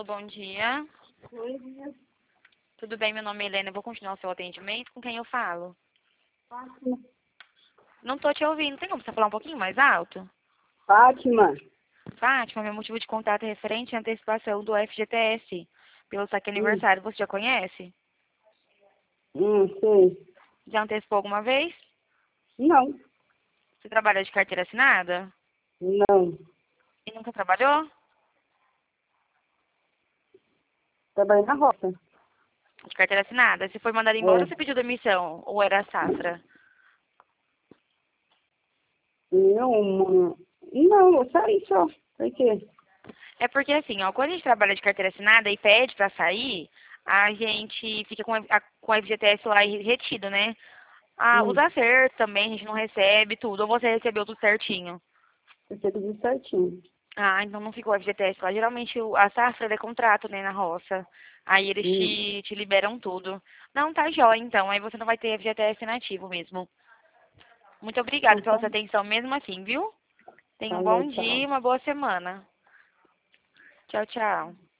Alô, bom dia. Oi, minha Tudo bem? Meu nome é Helena. Eu vou continuar o seu atendimento. Com quem eu falo? Fátima. Não tô te ouvindo. Tem como você falar um pouquinho mais alto? Fátima. Fátima, meu motivo de contato é referente à antecipação do FGTS pelo saque Hum, aniversário. Você já conhece? sei. Já antecipou alguma vez? Não, Você trabalha de carteira assinada? não. E nunca trabalhou? Trabalhei na roça. De carteira assinada? Você foi mandado embora ou É. você pediu demissão? Ou era safra? Não, eu saí só. Por quê? É porque assim, ó, quando a gente trabalha de carteira assinada e pede pra sair, a gente fica com a FGTS lá retido, né? Ah, os Hum, acertos também a gente não recebe tudo. Ou você recebeu tudo certinho? Você tudo certinho. Ah, então não ficou FGTS lá. Geralmente a safra é contrato, né, na roça. Aí eles Hum, te liberam tudo. Não, tá jóia, então. Aí você não vai ter FGTS nativo mesmo. Muito obrigada então pela tá, sua atenção mesmo assim, viu? Tenha um falou, bom dia tchau. e uma boa semana. Tchau, tchau.